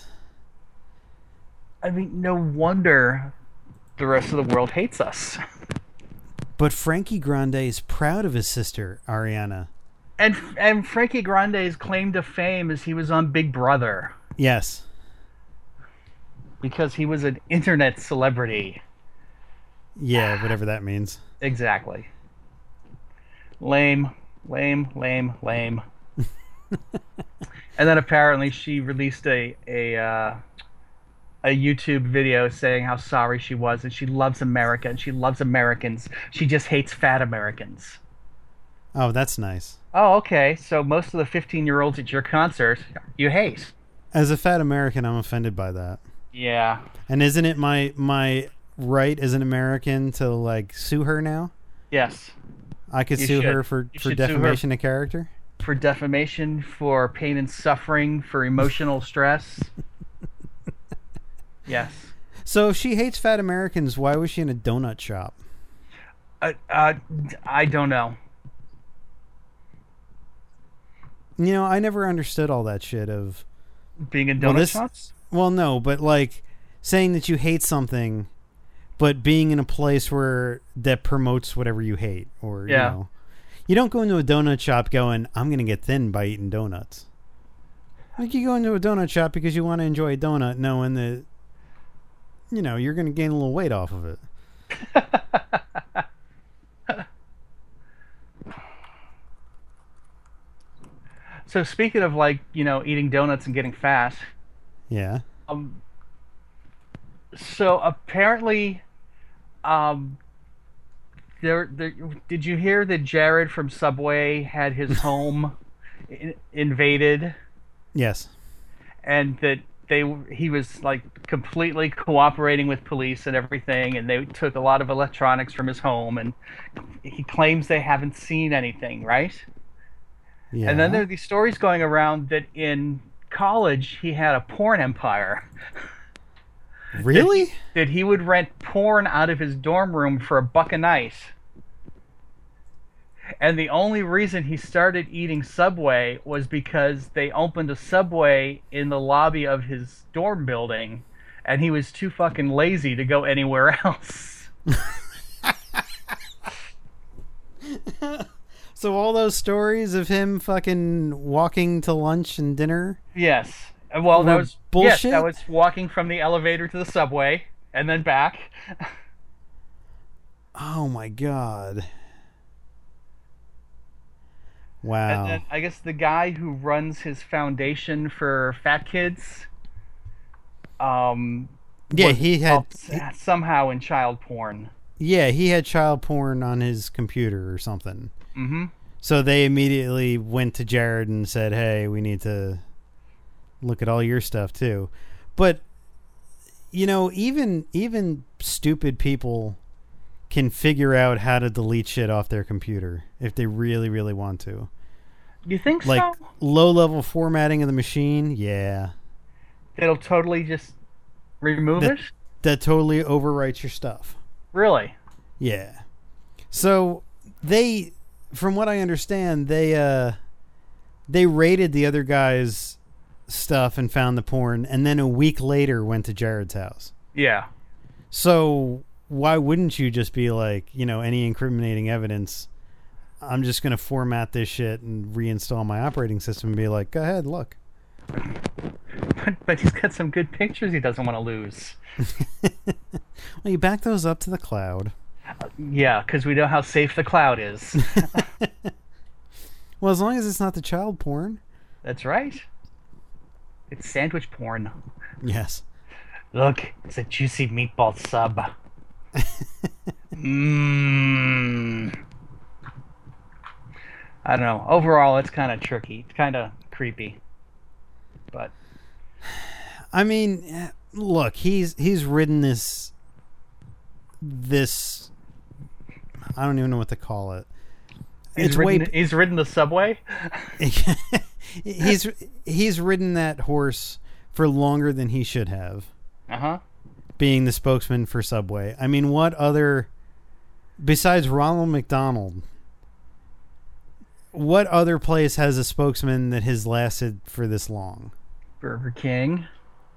I mean, no wonder the rest of the world hates us. But Frankie Grande is proud of his sister, Ariana. And Frankie Grande's claim to fame is he was on Big Brother. Yes. Because he was an internet celebrity. Yeah, whatever that means. Exactly. Lame. And then apparently she released a YouTube video saying how sorry she was and she loves America and she loves Americans. She just hates fat Americans. Oh, that's nice. Oh, okay. So most of the 15-year-olds at your concert you hate. As a fat American, I'm offended by that. Yeah. And isn't it my right as an American to, like, sue her now? Yes. I could sue her for defamation of character? For defamation, for pain and suffering, for emotional stress. Yes. So if she hates fat Americans, why was she in a donut shop? I don't know. You know, I never understood all that shit of... Being in donut shops? Well, no, but, like, saying that you hate something, but being in a place where that promotes whatever you hate. Or, you know. You don't go into a donut shop going, I'm going to get thin by eating donuts. Like, you go into a donut shop because you want to enjoy a donut knowing that, you know, you're going to gain a little weight off of it. So speaking of, like, you know, eating donuts and getting fat. Yeah. So apparently, did you hear that Jared from Subway had his home invaded? Yes. And that he was, like, completely cooperating with police and everything, and they took a lot of electronics from his home, and he claims they haven't seen anything, right? Yeah. And then there are these stories going around that in college he had a porn empire. Really? That he would rent porn out of his dorm room for $1 a night. And the only reason he started eating Subway was because they opened a Subway in the lobby of his dorm building, and he was too fucking lazy to go anywhere else. So all those stories of him fucking walking to lunch and dinner? Yes. Well, that was bullshit. Yes, that was walking from the elevator to the Subway and then back. Oh my god. Wow. And then I guess the guy who runs his foundation for fat kids, yeah, he had somehow in child porn. Yeah, he had child porn on his computer or something. Mm-hmm. So they immediately went to Jared and said, "Hey, we need to look at all your stuff too." But even stupid people can figure out how to delete shit off their computer if they really, really want to. You think like so? Low-level formatting of the machine, yeah. It'll totally just remove it? That totally overwrites your stuff. Really? Yeah. So from what I understand, they raided the other guy's stuff and found the porn, and then a week later went to Jared's house. Yeah. So why wouldn't you just be like, any incriminating evidence, I'm just going to format this shit and reinstall my operating system and be like, go ahead, look. But he's got some good pictures he doesn't want to lose. Well, you back those up to the cloud. Yeah, because we know how safe the cloud is. Well, as long as it's not the child porn. That's right. It's sandwich porn. Yes. Look, it's a juicy meatball sub. Mmm. I don't know. Overall, it's kind of tricky. It's kind of creepy. But I mean, look, he's ridden this I don't even know what to call it. He's ridden the subway. he's ridden that horse for longer than he should have. Uh-huh. Being the spokesman for Subway. I mean, what other, besides Ronald McDonald, what other place has a spokesman that has lasted for this long? Burger King.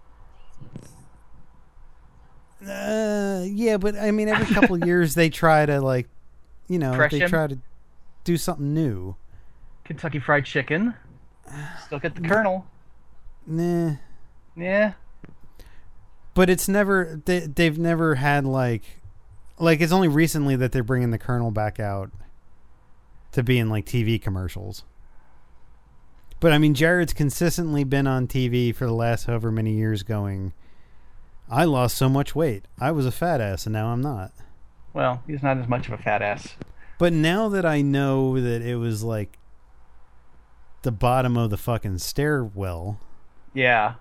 Yeah, but I mean, every couple of years they try to try to do something new. Kentucky Fried Chicken. Still get the Colonel. Nah. Yeah. But it's never, they've never had like it's only recently that they're bringing the Colonel back out to be in like TV commercials. But I mean, Jared's consistently been on TV for the last however many years going, I lost so much weight. I was a fat ass and now I'm not. Well, he's not as much of a fat ass. But now that I know that it was like the bottom of the fucking stairwell. Yeah.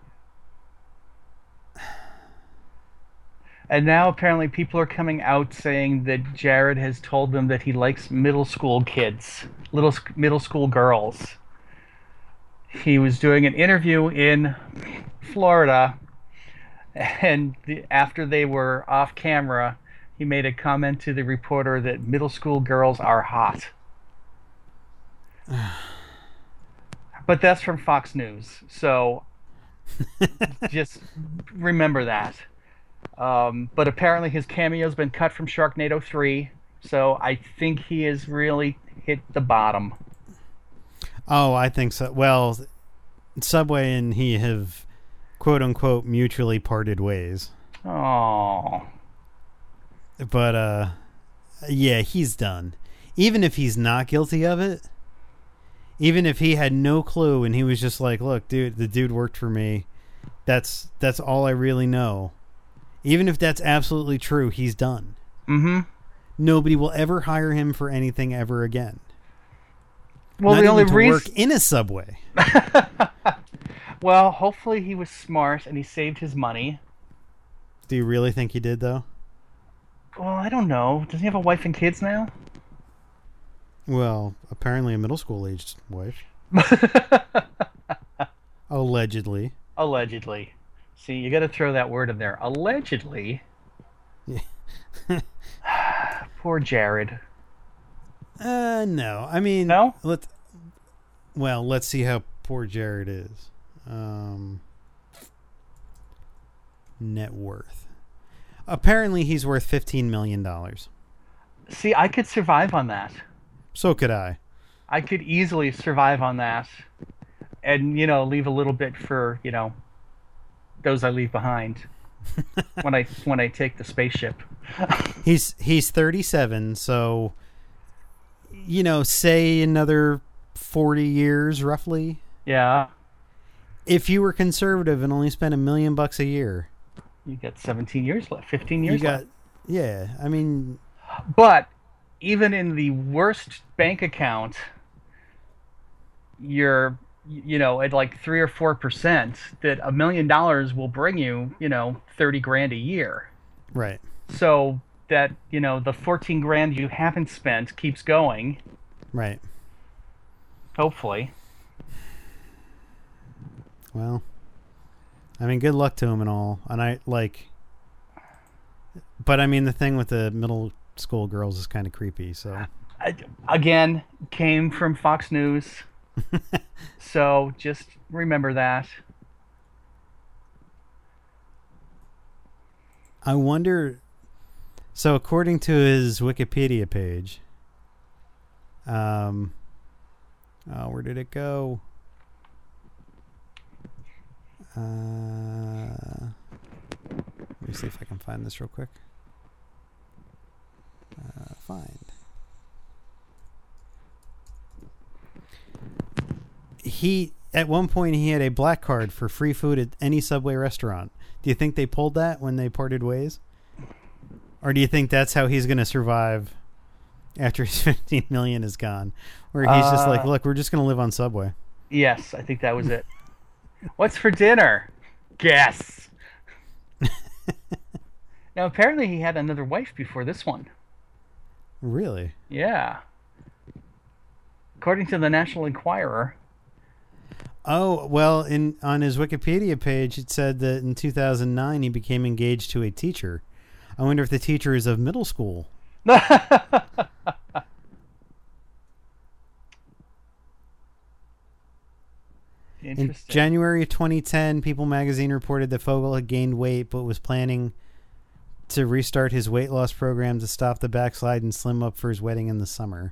And now apparently people are coming out saying that Jared has told them that he likes middle school kids, middle school girls. He was doing an interview in Florida, and after they were off camera, he made a comment to the reporter that middle school girls are hot. But that's from Fox News, so just remember that. But apparently his cameo's been cut from Sharknado 3, so I think he has really hit the bottom. Oh, I think so. Well, Subway and he have, quote-unquote, mutually parted ways. Oh. But, yeah, he's done. Even if he's not guilty of it, even if he had no clue and he was just like, look, dude, the dude worked for me. That's all I really know. Even if that's absolutely true, he's done. Mm-hmm. Nobody will ever hire him for anything ever again. Well, not the only even to reason work in a Subway. Well, hopefully he was smart and he saved his money. Do you really think he did, though? Well, I don't know. Doesn't he have a wife and kids now? Well, apparently a middle school aged wife. Allegedly. Allegedly. See, you got to throw that word in there. Allegedly. Yeah. Poor Jared. No. I mean, no? Let's see how poor Jared is. Net worth. Apparently he's worth $15 million. See, I could survive on that. So could I. I could easily survive on that. And, leave a little bit for, those I leave behind when I take the spaceship. He's 37, so say another 40 years roughly. Yeah. If you were conservative and only spent $1 million a year, you got 17 years left, 15 years left. Yeah, I mean, But even in the worst bank account, you're at like 3 or 4%, that $1 million will bring you 30 grand a year. Right. So that the 14 grand you haven't spent keeps going. Right. Hopefully. Well, I mean, good luck to him and all. And but I mean, the thing with the middle school girls is kind of creepy. So again, came from Fox News. So just remember that. I wonder. So according to his Wikipedia page, where did it go? Let me see if I can find this real quick. Find. At one point he had a black card for free food at any Subway restaurant. Do you think they pulled that when they parted ways? Or do you think that's how he's going to survive after his 15 million is gone? Where he's just like, look, we're just going to live on Subway. Yes, I think that was it. What's for dinner? Guess. Now, apparently he had another wife before this one. Really? Yeah. According to the National Enquirer. Oh, well, on his Wikipedia page, it said that in 2009 he became engaged to a teacher. I wonder if the teacher is of middle school. In January of 2010, People magazine reported that Fogel had gained weight but was planning to restart his weight loss program to stop the backslide and slim up for his wedding in the summer.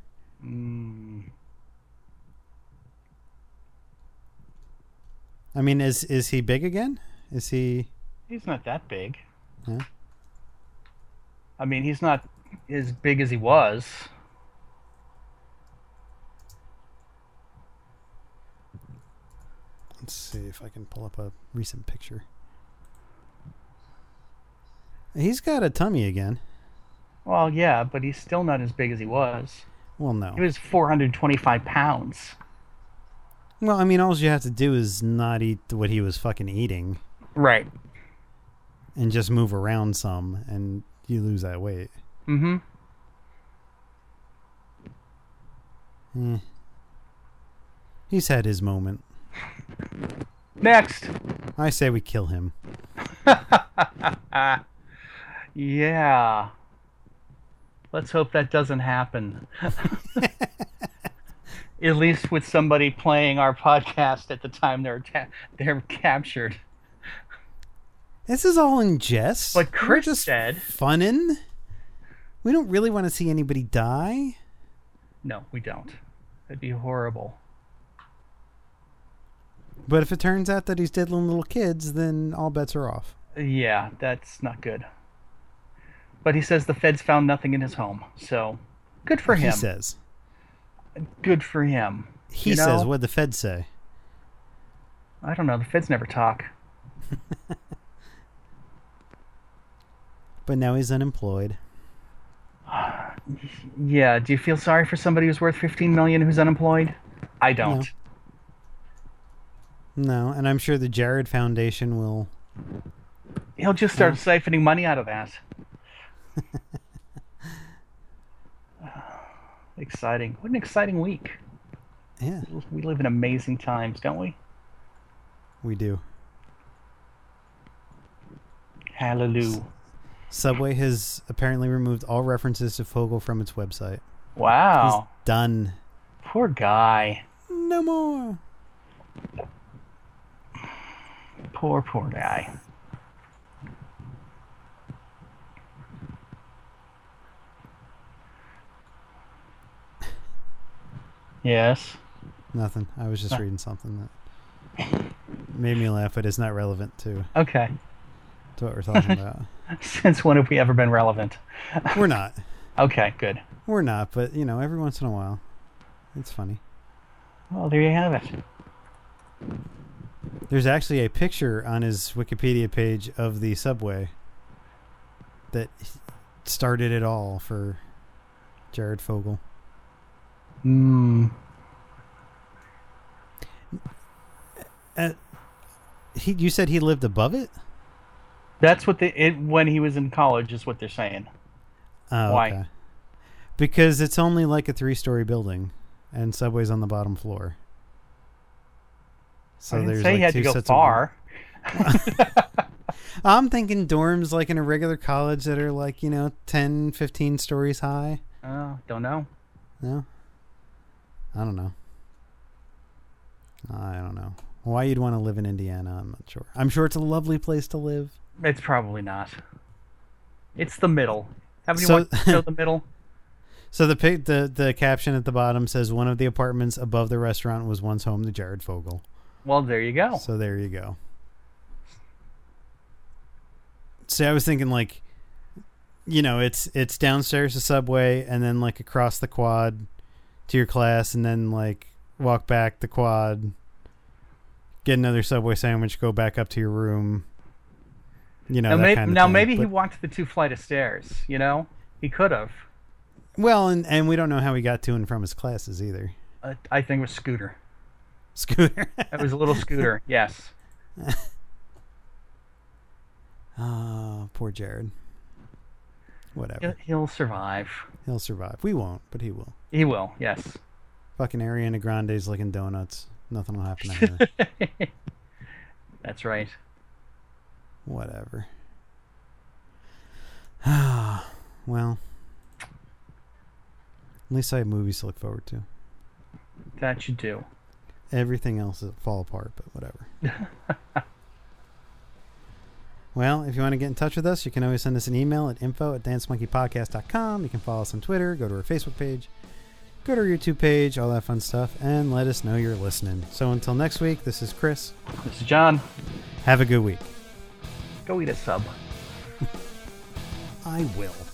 I mean, is he big again? Is he? He's not that big. Yeah. I mean, he's not as big as he was. Let's see if I can pull up a recent picture. He's got a tummy again. Well, yeah, but he's still not as big as he was. Well, no. He was 425 pounds. Well, I mean, all you have to do is not eat what he was fucking eating. Right. And just move around some, and you lose that weight. Mm-hmm. He's had his moment. Next. I say we kill him. Yeah. Let's hope that doesn't happen. At least with somebody playing our podcast at the time they're captured. This is all in jest. But Chris just said, funnin'. We don't really want to see anybody die. No, we don't. That'd be horrible. But if it turns out that he's diddling little kids, then all bets are off. Yeah, that's not good. But he says the feds found nothing in his home, so good for him. He says. Good for him. He says, what'd the feds say? I don't know. The feds never talk. But now he's unemployed. Yeah. Do you feel sorry for somebody who's worth $15 million who's unemployed? I don't. No, and I'm sure the Jared Foundation will... He'll just start siphoning money out of that. Exciting. What an exciting week. Yeah. We live in amazing times, don't we? We do. Hallelujah. Subway has apparently removed all references to Fogel from its website. Wow. He's done. Poor guy. No more. Poor guy. Yes. Nothing. I was just reading something that made me laugh, but it's not relevant to what we're talking about. Since when have we ever been relevant? We're not. Okay, good. We're not, but every once in a while, it's funny. Well, there you have it. There's actually a picture on his Wikipedia page of the subway that started it all for Jared Fogle. Hmm. You said he lived above it? That's what when he was in college is what they're saying. Oh, Why? Okay. Because it's only like a 3-story building, and Subway's on the bottom floor. So I didn't there's say like he had 2 to go sets far. I'm thinking dorms like in a regular college that are like, 10, 15 stories high. Oh, don't know. No? I don't know. Why you'd want to live in Indiana, I'm not sure. I'm sure it's a lovely place to live. It's probably not. It's the middle. Haven't you So- watched the show The Middle? So the caption at the bottom says one of the apartments above the restaurant was once home to Jared Fogle. Well, there you go. So there you go. See, I was thinking like, it's downstairs to Subway and then like across the quad to your class and then like walk back the quad, get another Subway sandwich, go back up to your room. Now, that kind of thing. maybe he But- walked the 2 flight of stairs. He could have. Well, and we don't know how he got to and from his classes either. I think it was scooter. Scooter. It was a little scooter. Yes. Oh, poor Jared. Whatever. He'll survive. He'll survive. We won't, but he will. He will. Yes. Fucking Ariana Grande's licking donuts. Nothing will happen to her. That's right. Whatever. Well, at least I have movies to look forward to. That you do. Everything else will fall apart, but whatever. Well, if you want to get in touch with us, you can always send us an email at info@dancemonkeypodcast.com. You can follow us on Twitter, go to our Facebook page, go to our YouTube page, all that fun stuff, and let us know you're listening. So until next week, this is Chris. This is John. Have a good week. Go eat a sub. I will.